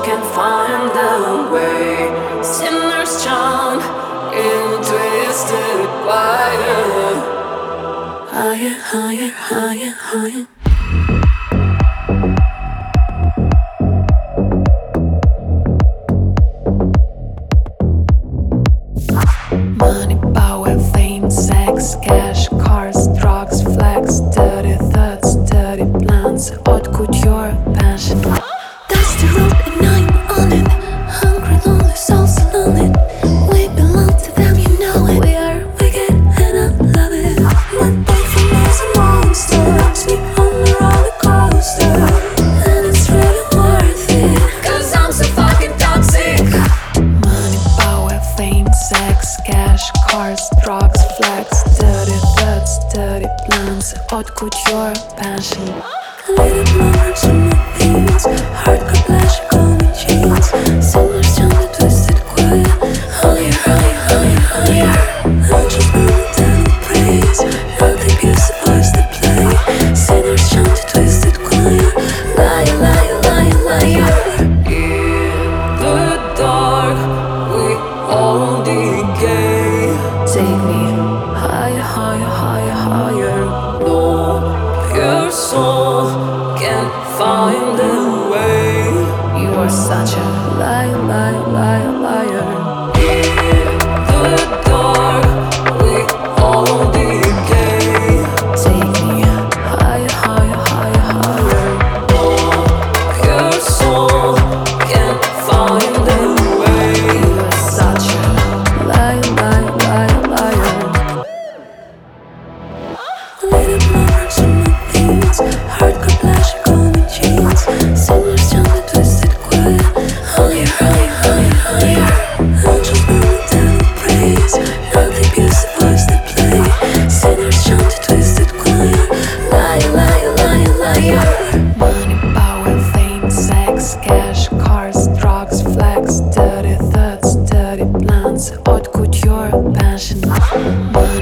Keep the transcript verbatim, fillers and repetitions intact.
can find the way. Sinners chant in twisted choir. Higher, higher, higher, higher. Money, power, fame, sex, cash, cars, drugs, flags, dirty thoughts, dirty plans, haute couture, passion. That's the road and I'm on it. Hungry, lonely souls alone it. We belong to them, you know it. We are wicked and I love it. One day from us a monster rocks me on the roller coaster, and it's really worth it, cause I'm so fucking toxic. Money, power, fame, sex, cash, cars, drugs, flags, dirty thoughts, dirty plans, haute couture, passion. A little more some things, hardcore pleasure, golden chains, sinners on the twisted choir. Higher, higher, higher, higher. Angels burning down with praise, now they abuse the voice they play. Sinners chant the twisted choir. Liar, liar, liar, liar. In the dark, we all decay. Take me higher, higher, higher, higher. No, your soul can't find a way. You are such a liar, liar, liar, liar. In the dark, we all decay. Take me higher, higher, higher, higher. No, your soul can't find a way. You are such a liar, liar, liar, liar. A little more some things, hardcore pleasure, golden chains, sinners on the twisted choir. Higher, higher, higher, higher. Angels burning down with praise, now they abuse the voice they play. Sinners chant the twisted choir. Liar, liar, liar, liar. Money, power, fame, sex, cash, cars, drugs, flags, dirty thoughts, dirty plans, haute couture, passion. Money,